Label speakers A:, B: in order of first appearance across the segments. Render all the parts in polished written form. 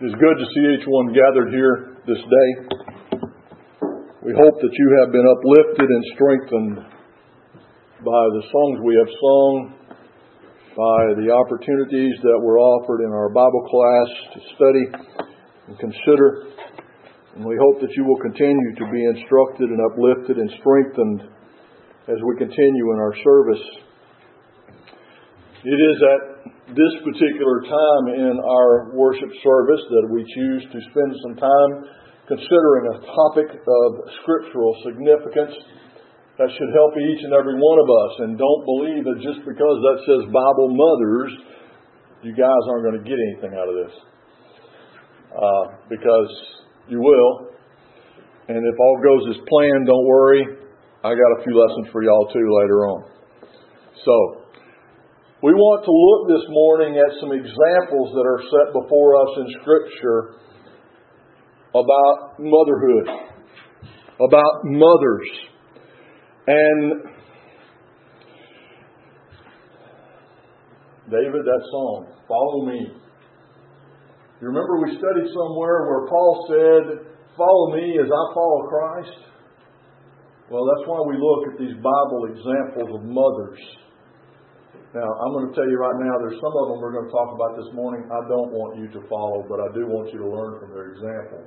A: It is good to see each one gathered here this day. We hope that you have been uplifted and strengthened by the songs we have sung, by the opportunities that were offered in our Bible class to study and consider. And we hope that you will continue to be instructed and uplifted and strengthened as we continue in our service. It is at this particular time in our worship service that we choose to spend some time considering a topic of scriptural significance that should help each and every one of us. And don't believe that just because that says Bible Mothers, you guys aren't going to get anything out of this. Because you will. And if all goes as planned, don't worry. I got a few lessons for y'all too later on. So, we want to look this morning at some examples that are set before us in Scripture about motherhood, about mothers. And David, that song, Follow Me. You remember we studied somewhere where Paul said, follow me as I follow Christ? Well, that's why we look at these Bible examples of mothers. Now, I'm going to tell you right now, there's some of them we're going to talk about this morning I don't want you to follow, but I do want you to learn from their example.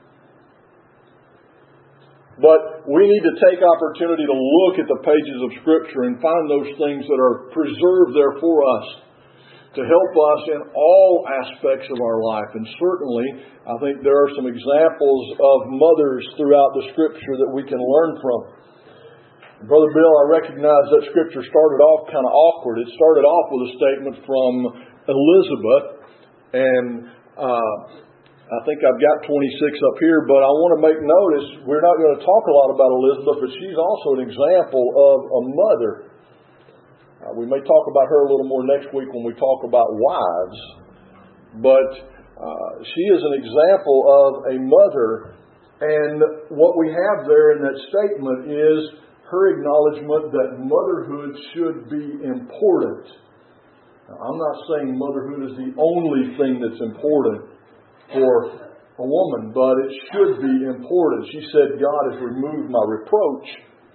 A: But we need to take opportunity to look at the pages of Scripture and find those things that are preserved there for us to help us in all aspects of our life. And certainly, I think there are some examples of mothers throughout the Scripture that we can learn from. Brother Bill, I recognize that Scripture started off kind of awkward. It started off with a statement from Elizabeth, and I think I've got 26 up here, but I want to make notice, we're not going to talk a lot about Elizabeth, but she's also an example of a mother. We may talk about her a little more next week when we talk about wives, but she is an example of a mother, and what we have there in that statement is her acknowledgement that motherhood should be important. Now, I'm not saying motherhood is the only thing that's important for a woman, but it should be important. She said, God has removed my reproach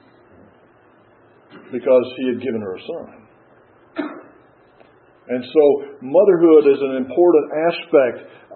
A: because He had given her a son. And so motherhood is an important aspect.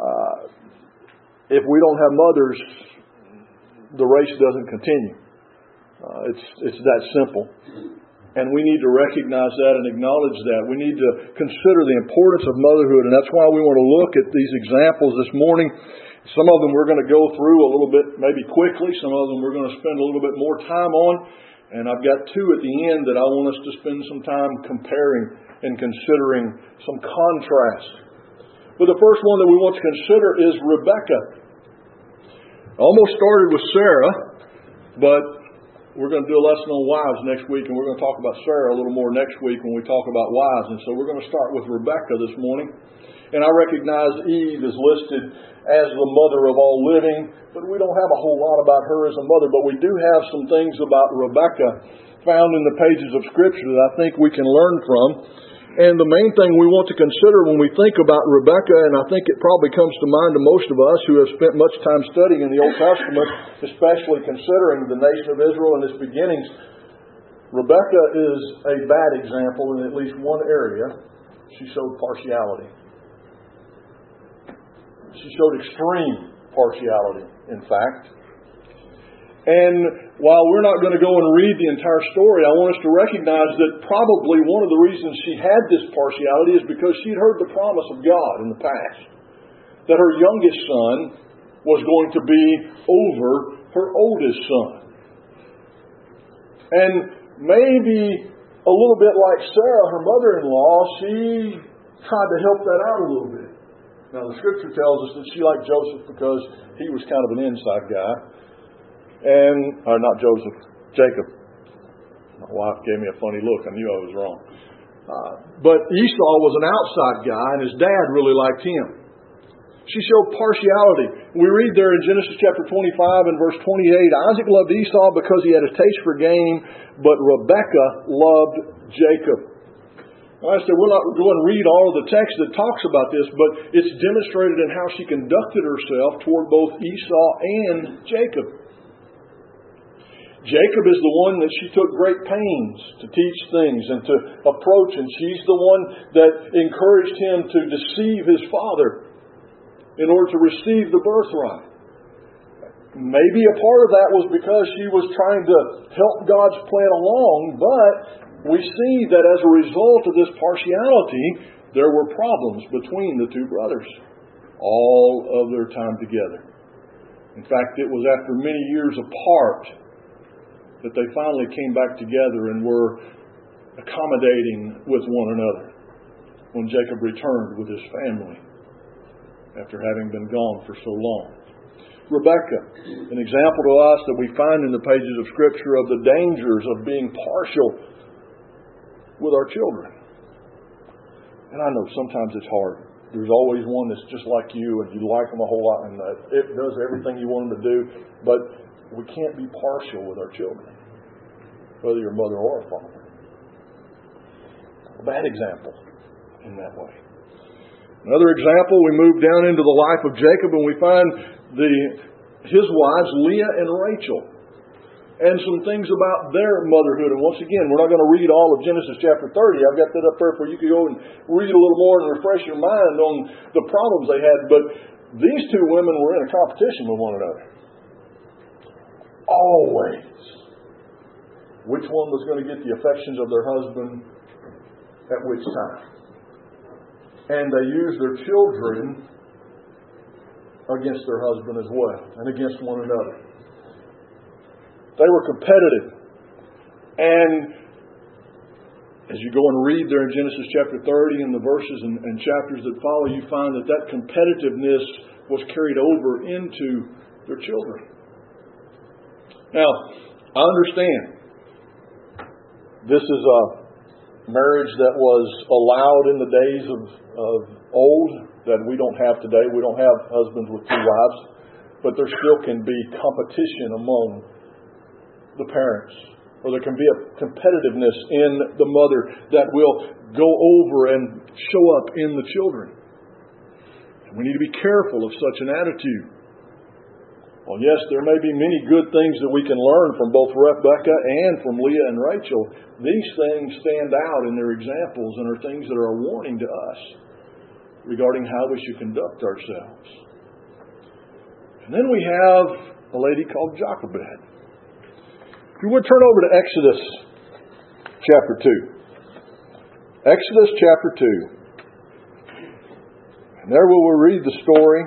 A: If we don't have mothers, the race doesn't continue. It's that simple. And we need to recognize that and acknowledge that. We need to consider the importance of motherhood, and that's why we want to look at these examples this morning. Some of them we're going to go through a little bit, maybe quickly. Some of them we're going to spend a little bit more time on. And I've got two at the end that I want us to spend some time comparing and considering some contrast. But the first one that we want to consider is Rebekah. I almost started with Sarah, but we're going to do a lesson on wives next week, and we're going to talk about Sarah a little more next week when we talk about wives. And so we're going to start with Rebekah this morning. And I recognize Eve is listed as the mother of all living, but we don't have a whole lot about her as a mother. But we do have some things about Rebekah found in the pages of Scripture that I think we can learn from. And the main thing we want to consider when we think about Rebekah, and I think it probably comes to mind to most of us who have spent much time studying in the Old Testament, especially considering the nation of Israel and its beginnings, Rebekah is a bad example in at least one area. She showed partiality. She showed extreme partiality, in fact. And while we're not going to go and read the entire story, I want us to recognize that probably one of the reasons she had this partiality is because she'd heard the promise of God in the past that her youngest son was going to be over her oldest son. And maybe a little bit like Sarah, her mother-in-law, she tried to help that out a little bit. Now, the Scripture tells us that she liked Joseph because he was kind of an inside guy. Not Joseph, Jacob. My wife gave me a funny look. I knew I was wrong. But Esau was an outside guy, and his dad really liked him. She showed partiality. We read there in Genesis chapter 25 and verse 28, Isaac loved Esau because he had a taste for game, but Rebekah loved Jacob. Like I said, we'll not go and read all of the text that talks about this, but it's demonstrated in how she conducted herself toward both Esau and Jacob. Jacob is the one that she took great pains to teach things and to approach, and she's the one that encouraged him to deceive his father in order to receive the birthright. Maybe a part of that was because she was trying to help God's plan along, but we see that as a result of this partiality, there were problems between the two brothers all of their time together. In fact, it was after many years apart that they finally came back together and were accommodating with one another when Jacob returned with his family after having been gone for so long. Rebekah, an example to us that we find in the pages of Scripture of the dangers of being partial with our children. And I know sometimes it's hard. There's always one that's just like you and you like them a whole lot and it does everything you want them to do. But we can't be partial with our children, whether you're a mother or a father. A bad example in that way. Another example, we move down into the life of Jacob and we find his wives, Leah and Rachel, and some things about their motherhood. And once again, we're not going to read all of Genesis chapter 30. I've got that up there for you to go and read a little more and refresh your mind on the problems they had. But these two women were in a competition with one another. Always. Which one was going to get the affections of their husband at which time? And they used their children against their husband as well, and against one another. They were competitive. And as you go and read there in Genesis chapter 30 and the verses and chapters that follow, you find that competitiveness was carried over into their children. Now, I understand this is a marriage that was allowed in the days of old, that we don't have today. We don't have husbands with two wives. But there still can be competition among the parents. Or there can be a competitiveness in the mother that will go over and show up in the children. We need to be careful of such an attitude. Well, yes, there may be many good things that we can learn from both Rebekah and from Leah and Rachel. These things stand out in their examples and are things that are a warning to us regarding how we should conduct ourselves. And then we have a lady called Jochebed. If you would turn over to Exodus chapter 2. Exodus chapter 2. And there we will read the story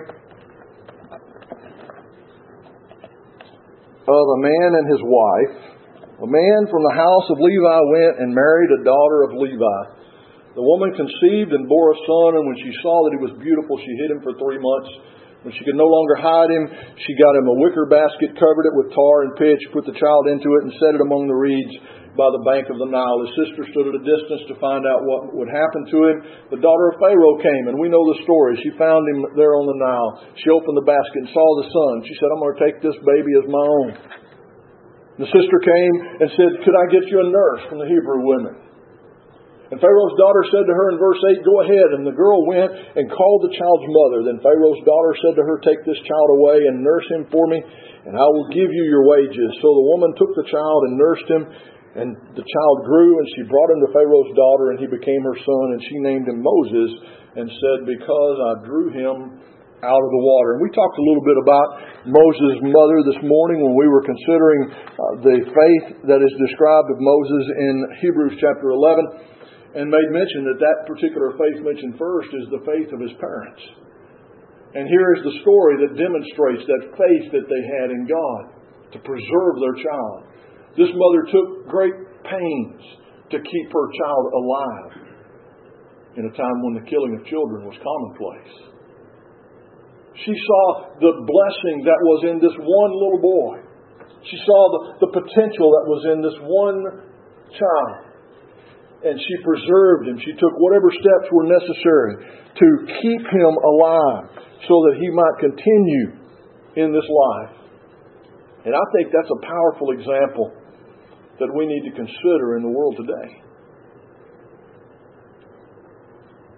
A: of a man and his wife. A man from the house of Levi went and married a daughter of Levi. The woman conceived and bore a son, and when she saw that he was beautiful, she hid him for 3 months. When she could no longer hide him, she got him a wicker basket, covered it with tar and pitch, put the child into it, and set it among the reeds by the bank of the Nile. His sister stood at a distance to find out what would happen to him. The daughter of Pharaoh came, and we know the story. She found him there on the Nile. She opened the basket and saw the son. She said, "I'm going to take this baby as my own." The sister came and said, "Could I get you a nurse from the Hebrew women?" And Pharaoh's daughter said to her in verse 8, "Go ahead." And the girl went and called the child's mother. Then Pharaoh's daughter said to her, "Take this child away and nurse him for me, and I will give you your wages." So the woman took the child and nursed him. And the child grew, and she brought him to Pharaoh's daughter, and he became her son. And she named him Moses and said, "Because I drew him out of the water." And we talked a little bit about Moses' mother this morning when we were considering the faith that is described of Moses in Hebrews chapter 11. And made mention that particular faith mentioned first is the faith of his parents. And here is the story that demonstrates that faith that they had in God to preserve their child. This mother took great pains to keep her child alive in a time when the killing of children was commonplace. She saw the blessing that was in this one little boy. She saw the potential that was in this one child. And she preserved him. She took whatever steps were necessary to keep him alive so that he might continue in this life. And I think that's a powerful example that we need to consider in the world today.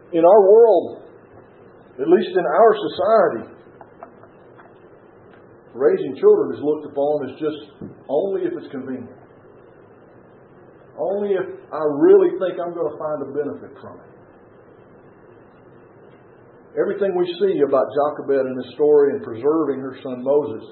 A: In our world, at least in our society, raising children is looked upon as just only if it's convenient. Only if I really think I'm going to find a benefit from it. Everything we see about Jochebed in this story and preserving her son Moses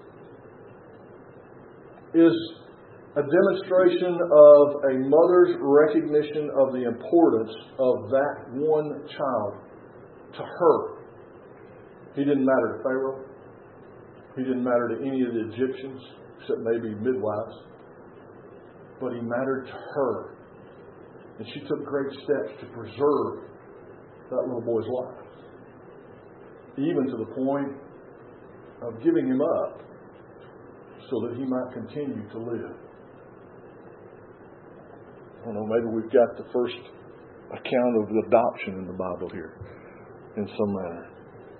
A: is a demonstration of a mother's recognition of the importance of that one child to her. He didn't matter to Pharaoh. He didn't matter to any of the Egyptians, except maybe midwives. But he mattered to her. And she took great steps to preserve that little boy's life. Even to the point of giving him up so that he might continue to live. I don't know, maybe we've got the first account of adoption in the Bible here in some manner.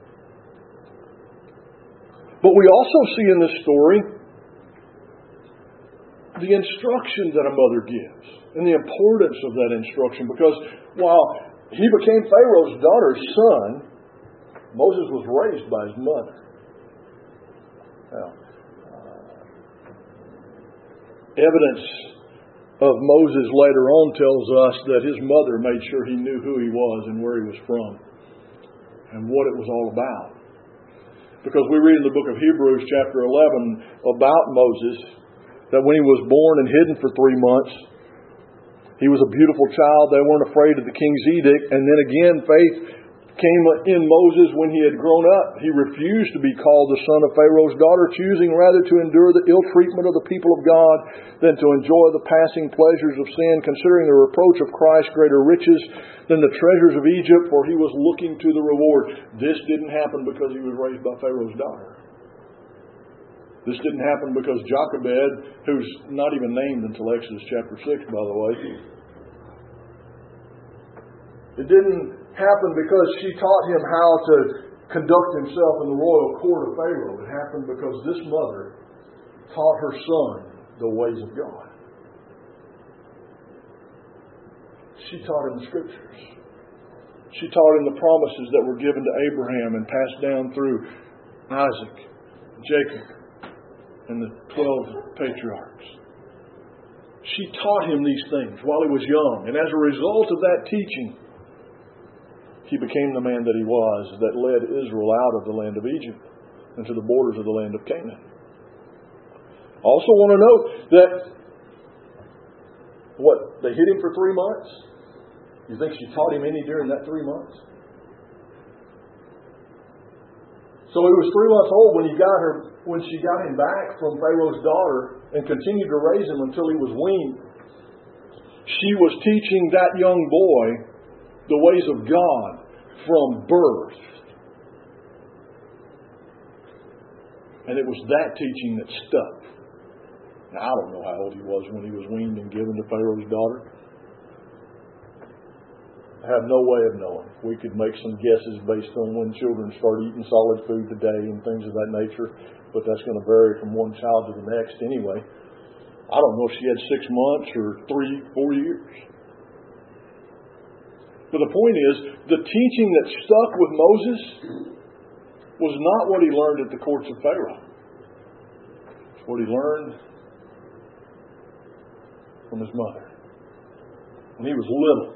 A: But we also see in this story the instruction that a mother gives and the importance of that instruction, because while he became Pharaoh's daughter's son, Moses was raised by his mother. Now, evidence of Moses later on tells us that his mother made sure he knew who he was and where he was from and what it was all about. Because we read in the book of Hebrews chapter 11 about Moses that when he was born and hidden for 3 months, he was a beautiful child. They weren't afraid of the king's edict. And then again, faith came in Moses when he had grown up. He refused to be called the son of Pharaoh's daughter, choosing rather to endure the ill treatment of the people of God than to enjoy the passing pleasures of sin, considering the reproach of Christ greater riches than the treasures of Egypt, for he was looking to the reward. This didn't happen because he was raised by Pharaoh's daughter. This didn't happen because Jochebed, who's not even named until Exodus chapter 6, by the way, it didn't happen because she taught him how to conduct himself in the royal court of Pharaoh. It happened because this mother taught her son the ways of God. She taught him the Scriptures. She taught him the promises that were given to Abraham and passed down through Isaac, Jacob, and the 12 patriarchs. She taught him these things while he was young. And as a result of that teaching, he became the man that he was, that led Israel out of the land of Egypt and to the borders of the land of Canaan. Also want to note that they hid him for 3 months? You think she taught him any during that 3 months? So he was 3 months old when she got him back from Pharaoh's daughter and continued to raise him until he was weaned. She was teaching that young boy the ways of God from birth. And it was that teaching that stuck. Now, I don't know how old he was when he was weaned and given to Pharaoh's daughter. I have no way of knowing. We could make some guesses based on when children start eating solid food today and things of that nature, but that's going to vary from one child to the next anyway. I don't know if she had 6 months or 3-4 years. But the point is, the teaching that stuck with Moses was not what he learned at the courts of Pharaoh. It's what he learned from his mother when he was little.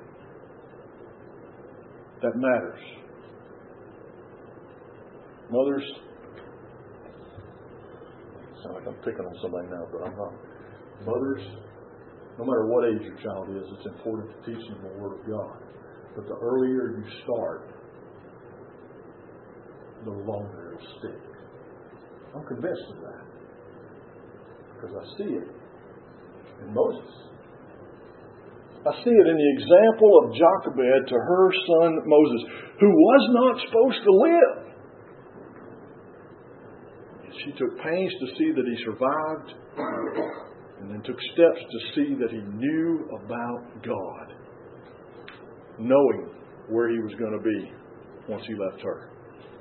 A: That matters. Mothers, I sound like I'm picking on somebody now, but I'm not. Mothers, no matter what age your child is, it's important to teach them the Word of God. But the earlier you start, the longer it'll stick. I'm convinced of that. Because I see it in Moses. I see it in the example of Jochebed to her son Moses, who was not supposed to live. She took pains to see that he survived, and then took steps to see that he knew about God, knowing where he was going to be once he left her.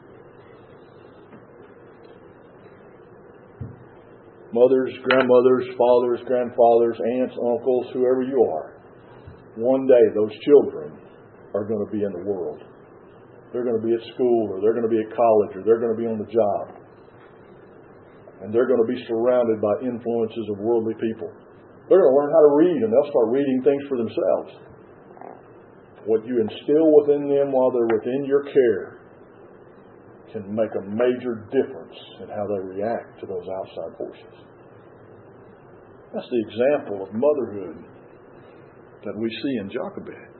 A: Mothers, grandmothers, fathers, grandfathers, aunts, uncles, whoever you are, one day those children are going to be in the world. They're going to be at school, or they're going to be at college, or they're going to be on the job. And they're going to be surrounded by influences of worldly people. They're going to learn how to read, and they'll start reading things for themselves. What you instill within them while they're within your care can make a major difference in how they react to those outside forces. That's the example of motherhood that we see in Jochebed.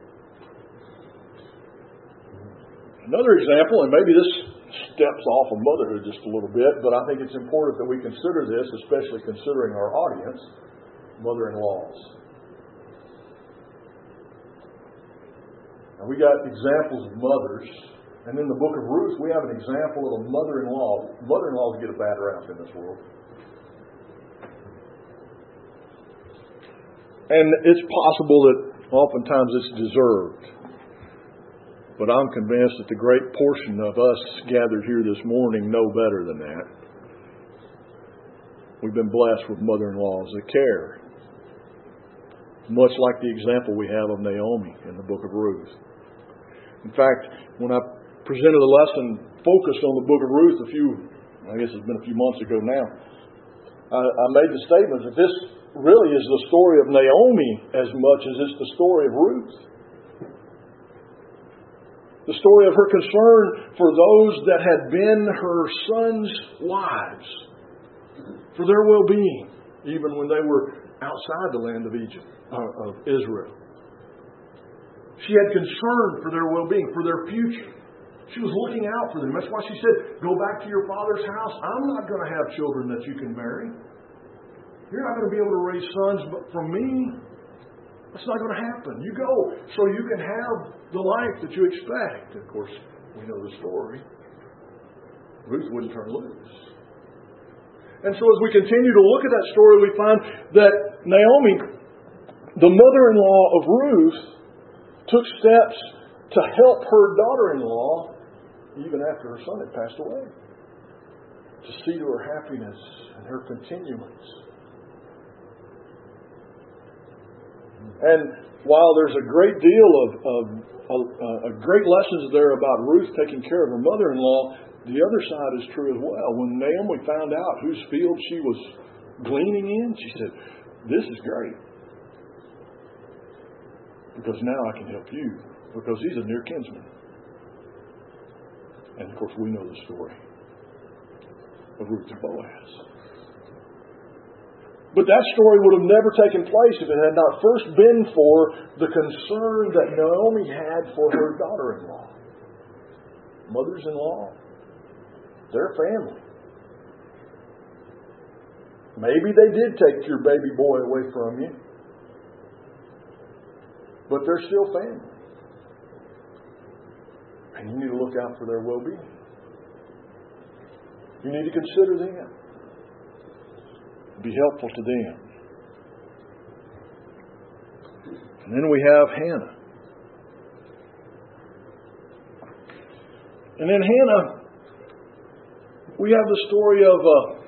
A: Another example, and maybe this steps off of motherhood just a little bit, but I think it's important that we consider this, especially considering our audience, mother-in-laws. Now, we got examples of mothers, and in the book of Ruth, we have an example of a mother-in-law. Mother-in-laws get a bad rap in this world. And it's possible that oftentimes it's deserved. But I'm convinced that the great portion of us gathered here this morning know better than that. We've been blessed with mother-in-laws that care. Much like the example we have of Naomi in the book of Ruth. In fact, when I presented a lesson focused on the book of Ruth I guess it's been a few months ago now, I made the statement that this really is the story of Naomi as much as it's the story of Ruth. The story of her concern for those that had been her sons' wives, for their well-being, even when they were outside the land of Israel. She had concern for their well-being, for their future. She was looking out for them. That's why she said, go back to your father's house. I'm not going to have children that you can marry. You're not going to be able to raise sons from me. That's not going to happen. You go so you can have the life that you expect. Of course, we know the story. Ruth wouldn't turn loose. And so as we continue to look at that story, we find that Naomi, the mother-in-law of Ruth, took steps to help her daughter-in-law even after her son had passed away, to see to her happiness and her continuance. And while there's a great deal of great lessons there about Ruth taking care of her mother-in-law, the other side is true as well. When Naomi found out whose field she was gleaning in, she said, this is great. Because now I can help you. Because he's a near kinsman. And of course we know the story of Ruth and Boaz. But that story would have never taken place if it had not first been for the concern that Naomi had for her daughter-in-law. Mothers-in-law. Their family. Maybe they did take your baby boy away from you. But they're still family. And you need to look out for their well-being. You need to consider them. Be helpful to them. And then we have Hannah. And in Hannah, we have the story of,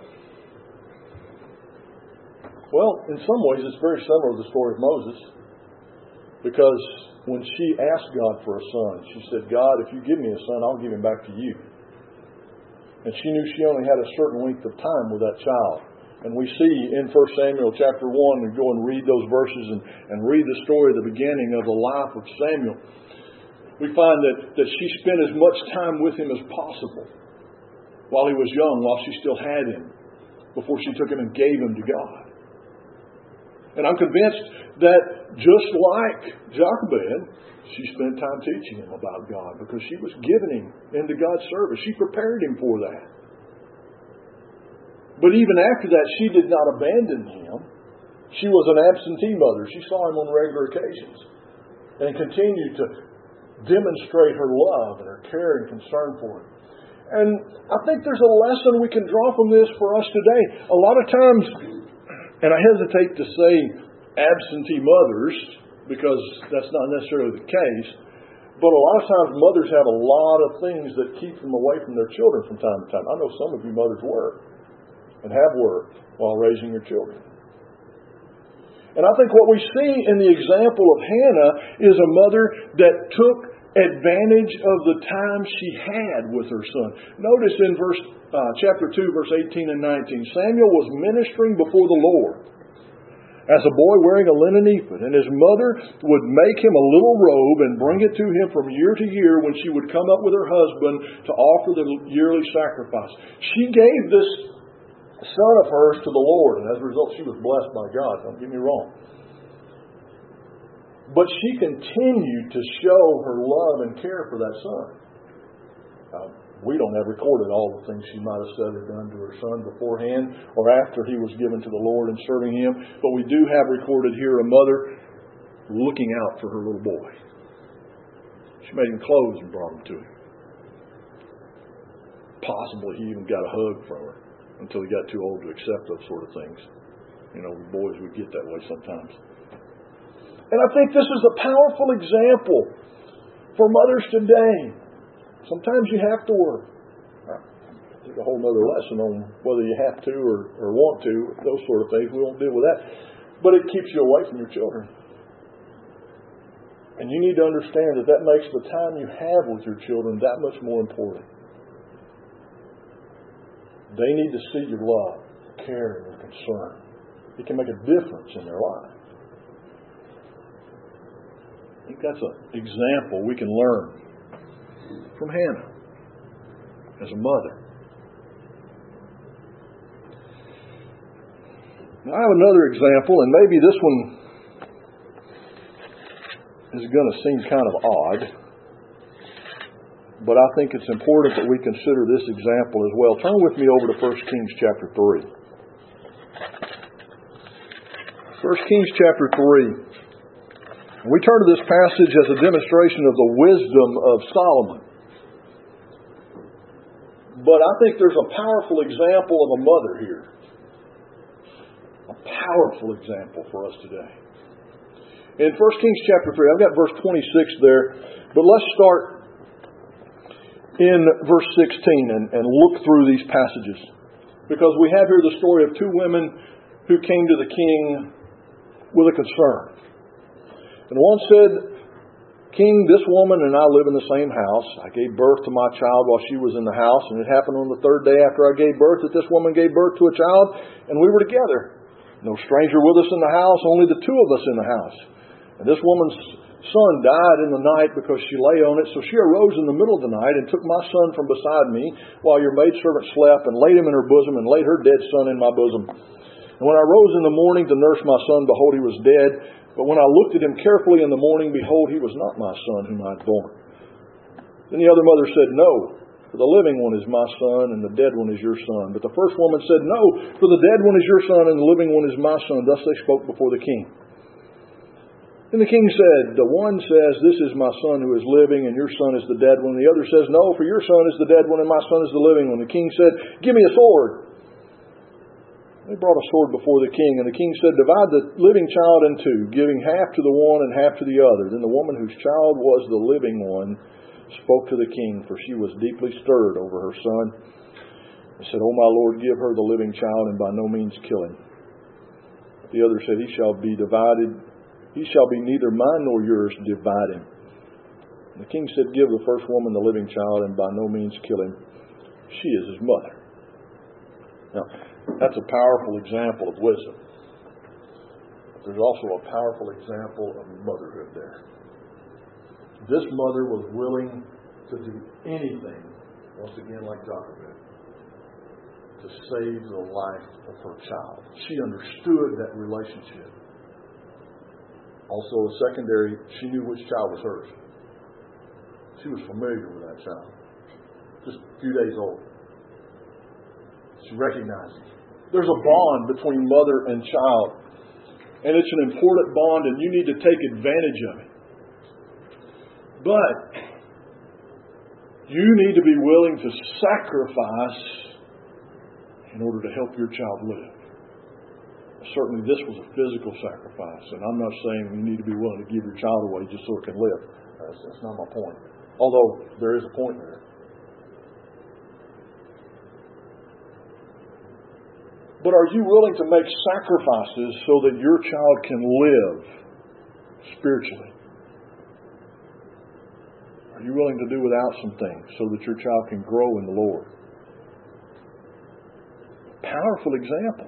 A: in some ways it's very similar to the story of Moses. Because when she asked God for a son, she said, God, if you give me a son, I'll give him back to you. And she knew she only had a certain length of time with that child. And we see in 1 Samuel chapter 1, we go and read those verses and read the story of the beginning of the life of Samuel. We find that she spent as much time with him as possible while he was young, while she still had him, before she took him and gave him to God. And I'm convinced that just like Jochebed, she spent time teaching him about God because she was giving him into God's service. She prepared him for that. But even after that, she did not abandon him. She was an absentee mother. She saw him on regular occasions and continued to demonstrate her love and her care and concern for him. And I think there's a lesson we can draw from this for us today. A lot of times, and I hesitate to say absentee mothers because that's not necessarily the case, but a lot of times mothers have a lot of things that keep them away from their children from time to time. I know some of you mothers work and have worked while raising your children. And I think what we see in the example of Hannah is a mother that took advantage of the time she had with her son. Notice in chapter 2, verse 18 and 19, Samuel was ministering before the Lord as a boy wearing a linen ephod, and his mother would make him a little robe and bring it to him from year to year when she would come up with her husband to offer the yearly sacrifice. She gave this son of hers to the Lord, and as a result she was blessed by God, don't get me wrong. But she continued to show her love and care for that son. We don't have recorded all the things she might have said or done to her son beforehand or after he was given to the Lord and serving Him. But we do have recorded here a mother looking out for her little boy. She made him clothes and brought them to him. Possibly he even got a hug from her until he got too old to accept those sort of things. You know, boys would get that way sometimes. And I think this is a powerful example for mothers today. Sometimes you have to work. There's a whole other lesson on whether you have to or want to, those sort of things. We won't deal with that. But it keeps you away from your children. And you need to understand that makes the time you have with your children that much more important. They need to see your love, your care, and your concern. It can make a difference in their life. I think that's an example we can learn from Hannah as a mother. Now, I have another example, and maybe this one is going to seem kind of odd, but I think it's important that we consider this example as well. Turn with me over to 1 Kings chapter 3. 1 Kings chapter 3. We turn to this passage as a demonstration of the wisdom of Solomon. But I think there's a powerful example of a mother here. A powerful example for us today. In 1 Kings chapter 3, I've got verse 26 there, but let's start in verse 16 and look through these passages. Because we have here the story of two women who came to the king with a concern. And one said, "King, this woman and I live in the same house. I gave birth to my child while she was in the house, and it happened on the third day after I gave birth that this woman gave birth to a child, and we were together. No stranger with us in the house, only the two of us in the house. And this woman's son died in the night because she lay on it, so she arose in the middle of the night and took my son from beside me while your maidservant slept and laid him in her bosom and laid her dead son in my bosom. And when I rose in the morning to nurse my son, behold, he was dead. But when I looked at him carefully in the morning, behold, he was not my son whom I had born." Then the other mother said, "No, for the living one is my son, and the dead one is your son." But the first woman said, "No, for the dead one is your son, and the living one is my son." Thus they spoke before the king. Then the king said, "The one says, 'This is my son who is living, and your son is the dead one.' The other says, 'No, for your son is the dead one, and my son is the living one.' The king said, 'Give me a sword.' They brought a sword before the king, and the king said, 'Divide the living child in two, giving half to the one and half to the other.' Then the woman whose child was the living one spoke to the king, for she was deeply stirred over her son, and said, 'O my lord, give her the living child, and by no means kill him.' But the other said, 'He shall be divided. He shall be neither mine nor yours. Divide him.' And the king said, 'Give the first woman the living child, and by no means kill him. She is his mother.'" Now, that's a powerful example of wisdom. There's also a powerful example of motherhood there. This mother was willing to do anything, once again like Jochebed, to save the life of her child. She understood that relationship. Also, a secondary, she knew which child was hers. She was familiar with that child. Just a few days old. She recognized it. There's a bond between mother and child. And it's an important bond, and you need to take advantage of it. But you need to be willing to sacrifice in order to help your child live. Certainly this was a physical sacrifice, and I'm not saying you need to be willing to give your child away just so it can live. That's not my point. Although there is a point there. But are you willing to make sacrifices so that your child can live spiritually? Are you willing to do without some things so that your child can grow in the Lord? Powerful example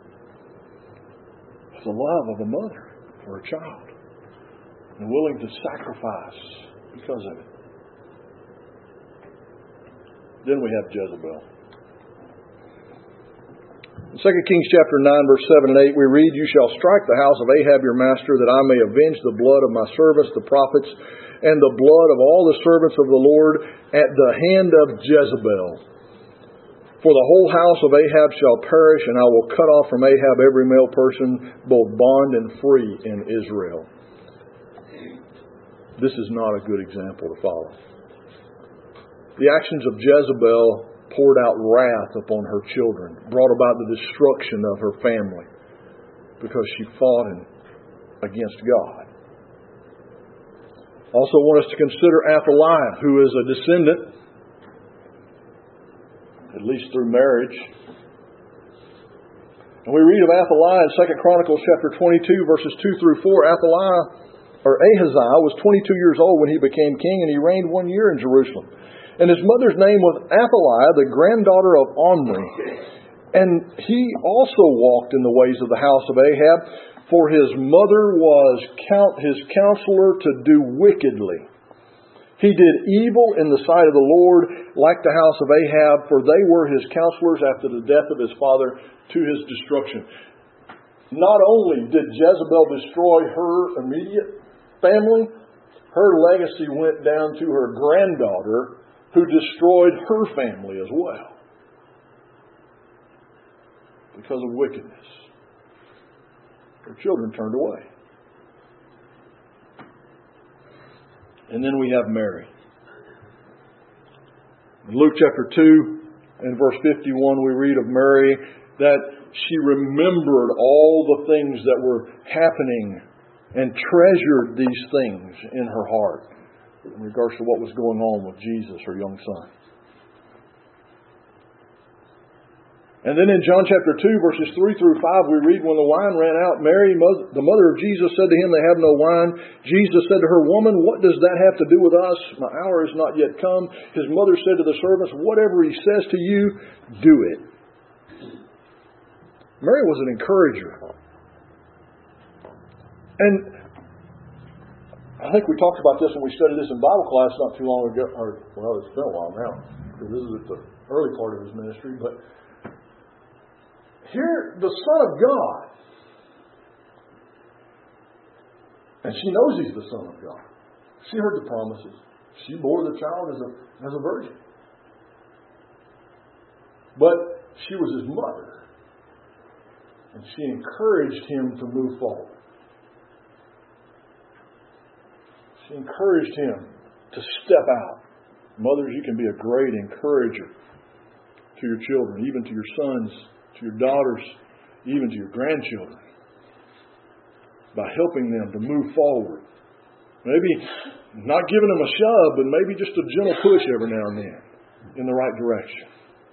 A: of the love of a mother for a child and willing to sacrifice because of it. Then we have Jezebel. In 2 Kings chapter 9, verse 7 and 8, we read, "You shall strike the house of Ahab your master, that I may avenge the blood of my servants, the prophets, and the blood of all the servants of the Lord at the hand of Jezebel. For the whole house of Ahab shall perish, and I will cut off from Ahab every male person, both bond and free in Israel." This is not a good example to follow. The actions of Jezebel poured out wrath upon her children, brought about the destruction of her family, because she fought against God. Also want us to consider Athaliah, who is a descendant, at least through marriage. And we read of Athaliah in 2 Chronicles chapter 22, verses 2 through 4. Ahaziah was 22 years old when he became king, and he reigned 1 year in Jerusalem. And his mother's name was Athaliah, the granddaughter of Omri. And he also walked in the ways of the house of Ahab, for his mother was his counselor to do wickedly. He did evil in the sight of the Lord, like the house of Ahab, for they were his counselors after the death of his father to his destruction. Not only did Jezebel destroy her immediate family, her legacy went down to her granddaughter, who destroyed her family as well because of wickedness. Her children turned away. And then we have Mary. In Luke chapter 2 and verse 51, we read of Mary that she remembered all the things that were happening and treasured these things in her heart in regards to what was going on with Jesus, her young son. And then in John chapter 2, verses 3 through 5, we read, "When the wine ran out, Mary, the mother of Jesus, said to him, 'They have no wine.' Jesus said to her, 'Woman, what does that have to do with us? My hour is not yet come.' His mother said to the servants, 'Whatever he says to you, do it.'" Mary was an encourager. And I think we talked about this when we studied this in Bible class not too long ago. Well, it's been a while now, because this is at the early part of his ministry. But here, the Son of God, and she knows He's the Son of God. She heard the promises. She bore the child as a virgin. But she was His mother, and she encouraged Him to move forward. She encouraged Him to step out. Mothers, you can be a great encourager to your children, even to your sons, to your daughters, even to your grandchildren, by helping them to move forward. Maybe not giving them a shove, but maybe just a gentle push every now and then in the right direction.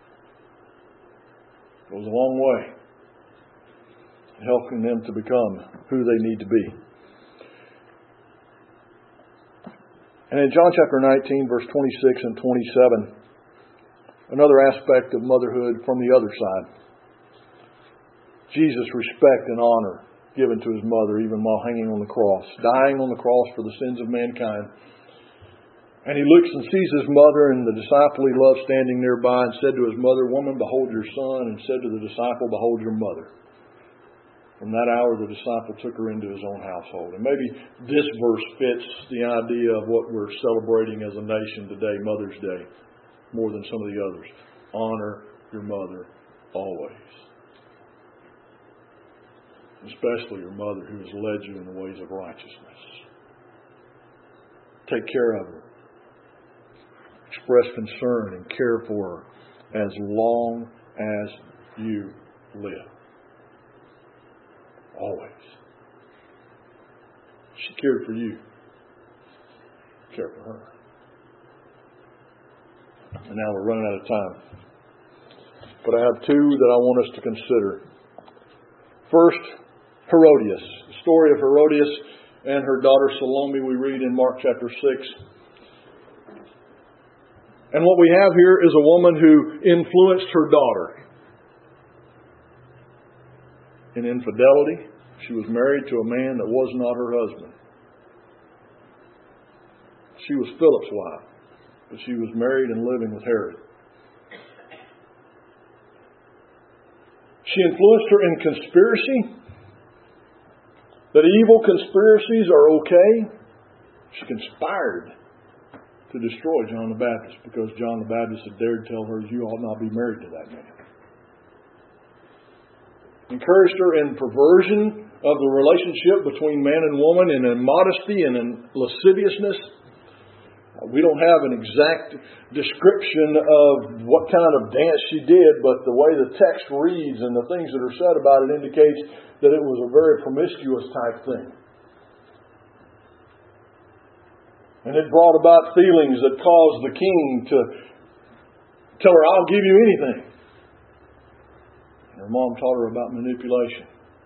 A: It goes a long way in helping them to become who they need to be. And in John chapter 19, verse 26 and 27, another aspect of motherhood from the other side. Jesus' respect and honor given to His mother even while hanging on the cross, dying on the cross for the sins of mankind. And He looks and sees His mother and the disciple He loved standing nearby, and said to His mother, "Woman, behold your son," and said to the disciple, "Behold your mother." From that hour, the disciple took her into his own household. And maybe this verse fits the idea of what we're celebrating as a nation today, Mother's Day, more than some of the others. Honor your mother always. Especially your mother who has led you in the ways of righteousness. Take care of her. Express concern and care for her as long as you live. Always. She cared for you. Care for her. And now we're running out of time. But I have two that I want us to consider First, Herodias. The story of Herodias and her daughter Salome we read in Mark chapter 6. And what we have here is a woman who influenced her daughter in infidelity. She was married to a man that was not her husband. She was Philip's wife, but she was married and living with Herod. She influenced her in conspiracy. That evil conspiracies are okay. She conspired to destroy John the Baptist because John the Baptist had dared tell her, you ought not be married to that man. Encouraged her in perversion of the relationship between man and woman, in immodesty and in lasciviousness. We don't have an exact description of what kind of dance she did, but the way the text reads and the things that are said about it indicates that it was a very promiscuous type thing. And it brought about feelings that caused the king to tell her, I'll give you anything. And her mom taught her about manipulation.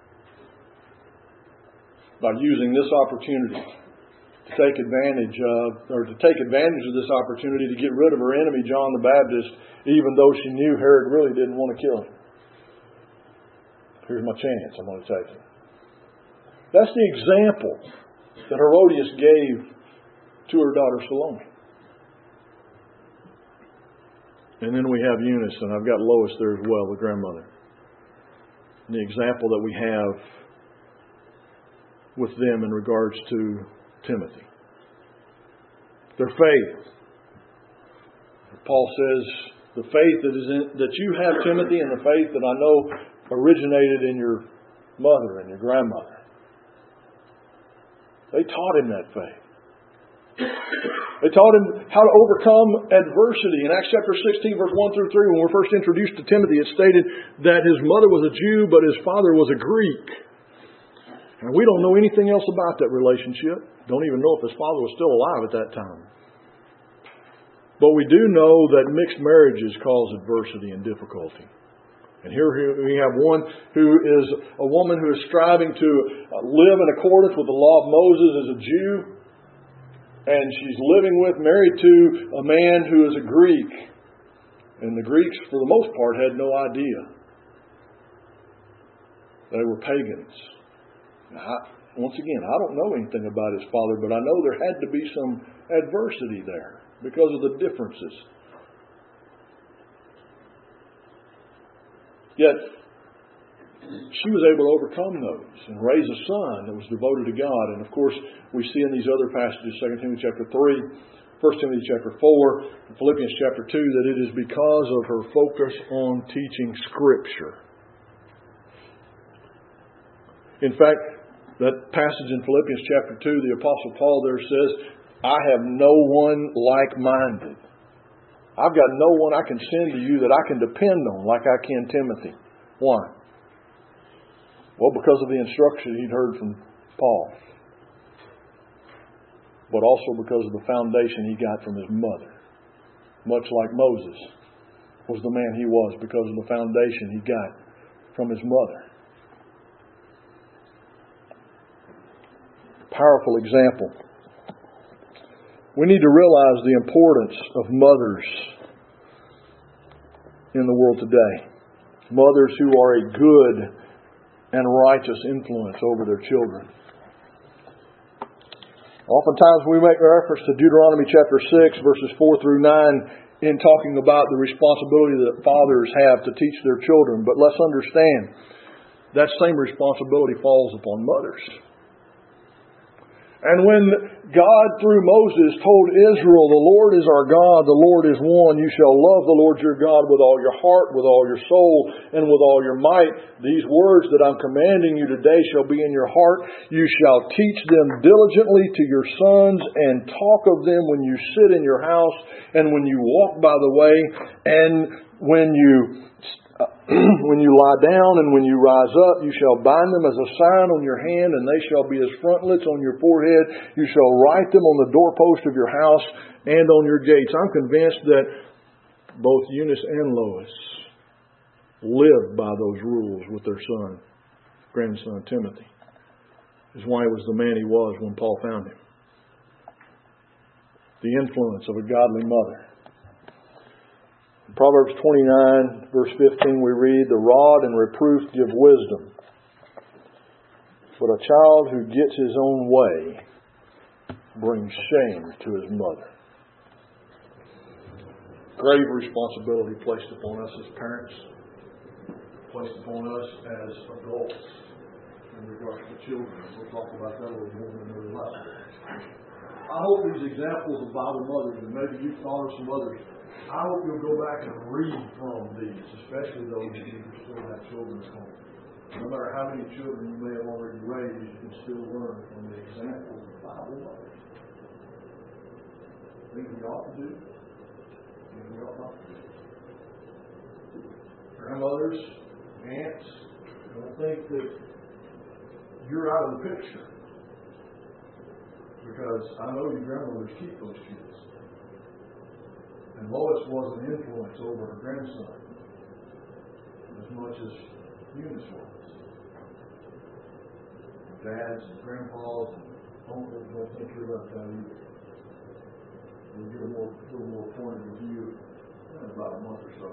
A: By using this opportunity to take advantage of this opportunity to get rid of her enemy, John the Baptist, even though she knew Herod really didn't want to kill him. Here's my chance, I'm going to take it. That's the example that Herodias gave to her daughter Salome. And then we have Eunice, and I've got Lois there as well, the grandmother. And the example that we have with them in regards to Timothy. Their faith. Paul says, the faith that you have, Timothy, and the faith that I know originated in your mother and your grandmother. They taught him that faith. They taught him how to overcome adversity. In Acts chapter 16, verse 1 through 3, when we're first introduced to Timothy, it stated that his mother was a Jew, but his father was a Greek. And we don't know anything else about that relationship. Don't even know if his father was still alive at that time. But we do know that mixed marriages cause adversity and difficulty. And here we have one who is a woman who is striving to live in accordance with the law of Moses as a Jew. And she's married to a man who is a Greek. And the Greeks, for the most part, had no idea. They were pagans. Once again, I don't know anything about his father, but I know there had to be some adversity there because of the differences. Yet, she was able to overcome those and raise a son that was devoted to God. And of course, we see in these other passages, 2 Timothy chapter 3, 1 Timothy chapter 4, and Philippians chapter 2, that it is because of her focus on teaching Scripture. In fact, that passage in Philippians chapter 2, the Apostle Paul there says, I have no one like-minded. I've got no one I can send to you that I can depend on like I can Timothy. Why? Well, because of the instruction he'd heard from Paul. But also because of the foundation he got from his mother. Much like Moses was the man he was because of the foundation he got from his mother. Powerful example. We need to realize the importance of mothers in the world today. Mothers who are a good and righteous influence over their children. Oftentimes we make reference to Deuteronomy chapter 6, verses 4 through 9 in talking about the responsibility that fathers have to teach their children. But let's understand, that same responsibility falls upon mothers. And when God, through Moses, told Israel, the Lord is our God, the Lord is one, you shall love the Lord your God with all your heart, with all your soul, and with all your might. These words that I'm commanding you today shall be in your heart. You shall teach them diligently to your sons, and talk of them when you sit in your house, and when you walk by the way, and when you lie down and when you rise up, you shall bind them as a sign on your hand, and they shall be as frontlets on your forehead. You shall write them on the doorpost of your house and on your gates. I'm convinced that both Eunice and Lois lived by those rules with their son, grandson Timothy, is why he was the man he was when Paul found him. The influence of a godly mother. In Proverbs 29, verse 15, we read, "The rod and reproof give wisdom, but a child who gets his own way brings shame to his mother." Grave responsibility placed upon us as parents, placed upon us as adults in regards to children. We'll talk about that a little more in another lesson. I hope these examples of Bible mothers, and maybe you've thought of some others, I hope you'll go back and read from these, especially those of you who still have children at home. No matter how many children you may have already raised, you can still learn from the examples of Bible mothers. Things we ought to do, things we ought not to do. Grandmothers, aunts, don't think that you're out of the picture. Because I know your grandmothers keep those kids. And Lois was an influence over her grandson as much as Eunice was. Dads and grandpas and uncles don't think you're left out either. We'll get a little more pointed review in about a month or so.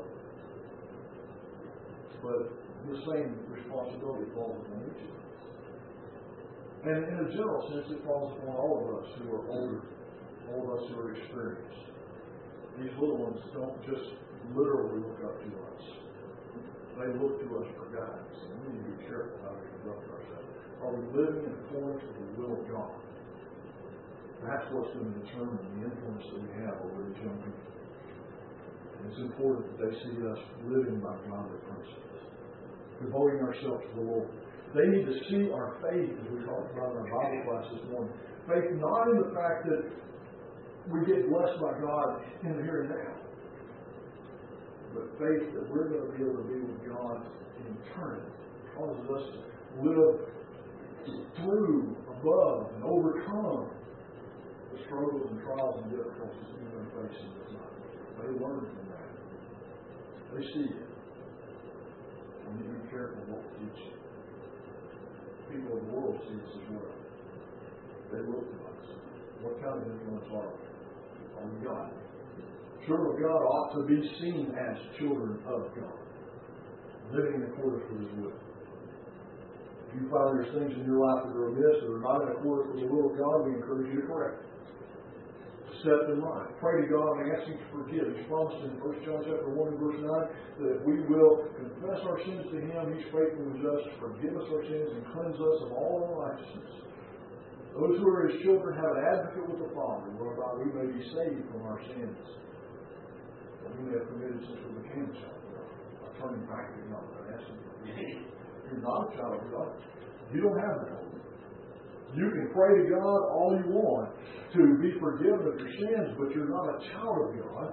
A: But the same responsibility falls on each of us. And in a general sense, it falls upon all of us who are older, all of us who are experienced. These little ones don't just literally look up to us. They look to us for guidance. And we need to be careful how we conduct ourselves. Are we living in accordance with the will of God? That's what's going to determine the influence that we have over these young people. And it's important that they see us living by godly principles, devoting ourselves to the Lord. They need to see our faith, as we talked about in our Bible class this morning. Faith not in the fact that we get blessed by God in the here and now, but faith that we're going to be able to be with God in eternity. It causes us to live through, above, and overcome the struggles and trials and difficulties that we're facing this life. They learn from that. They see it. We need to be careful what we teach. People of the world see us as well. They look to us. What kind of influence are we? Are we God? Children of God ought to be seen as children of God, living in accordance with His will. If you find there's things in your life that are amiss, that are not in accordance with the will of God, we encourage you to correct it. Set them right. Pray to God and ask Him to forgive. He's promised in 1 John chapter 1 and verse 9 that if we will confess our sins to Him, He's faithful and just to forgive us our sins and cleanse us of all unrighteousness. Those who are His children have an advocate with the Father, whereby we may be saved from our sins that we may have committed since we became a child of God. By turning back to God and asking for forgiveness. You're not a child of God. You don't have that hope. You can pray to God all you want to be forgiven of your sins, but you're not a child of God.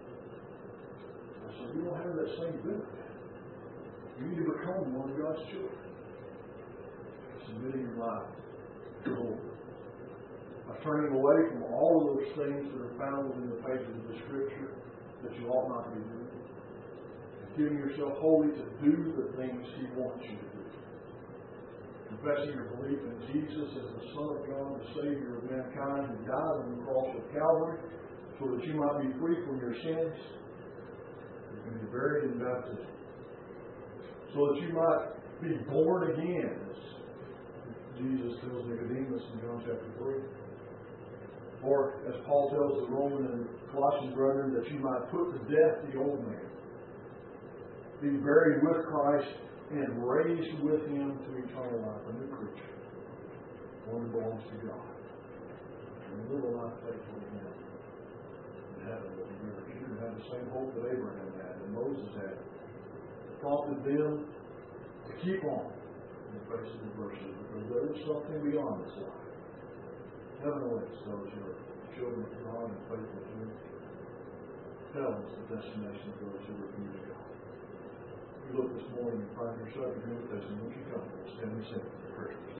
A: So you don't have that same benefit. You need to become one of God's children. Submitting your life to the Lord. By turning away from all of those things that are found within the pages of the Scripture that you ought not be doing. And giving yourself wholly to do the things He wants you to do. Confessing your belief in Jesus as the Son of God, the Savior of mankind, who died on the cross of Calvary, so that you might be free from your sins, and be buried in baptism, so that you might be born again, as Jesus tells Nicodemus in John chapter 3. Or, as Paul tells the Roman and Colossian brethren, that you might put to death the old man, be buried with Christ, and raised with Him to eternal life, a new creature, one that belongs to God. And live a life faithful to Him. In heaven, will be yours. You can have the same hope that Abraham had and Moses had. It prompted them to keep on in the face of adversity, because there is something beyond this life. Heaven awaits those who are children of God and faithful to Him. Hell is the destination of those who refuse God. You look this morning and find yourself in invitation. Won't you come? Stand and sing for Christmas.